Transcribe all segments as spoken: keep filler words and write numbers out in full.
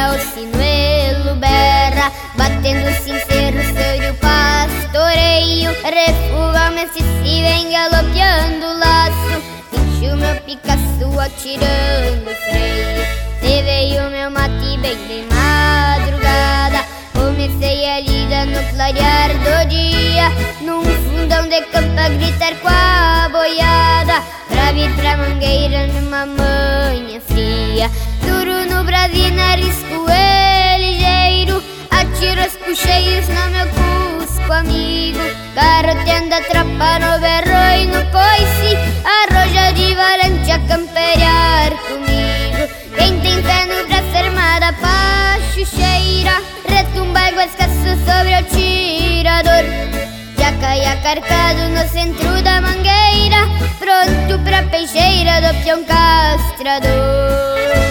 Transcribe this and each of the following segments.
hora o sinuelo berra, batendo sincero sobre o pastoreio. Refuga-me se se vem galopeando o laço, enche o meu Picasso atirando o freio. Se veio meu mate bem de madrugada, comecei a lida no clarear do dia, num fundão de campo a gritar com a boiada, pra vir pra Mangueira numa manhã fria. Duro no Brasil, arrisco é ligeiro, atiro os puxeios no meu cusco amigo, garoteando a tropa no berro e no coice, arroja de valente a campear comigo. Quem tem fé no braço armada pra chucheira, retumba igual escasso sobre o tirador, já caia carcado no centro da mangueira, pronto pra peixeira do peão castrador.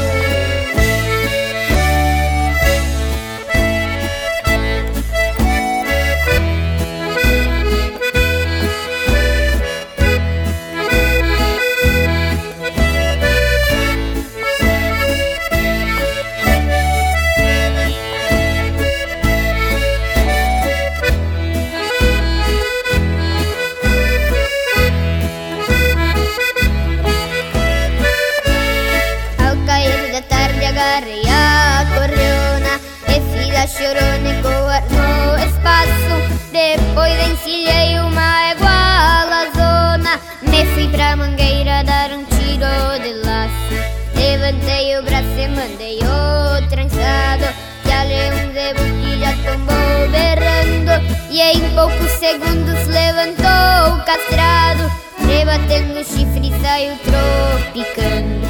Agarrei a correona e fiz a chorona e coar no espaço. Depois encilhei uma igual a zona, me fui pra Mangueira dar um tiro de laço. Levantei o braço e mandei o trançado, que ali um zebo que já tombou berrando, e em poucos segundos levantou o castrado, rebatendo o chifre e saiu tropicando.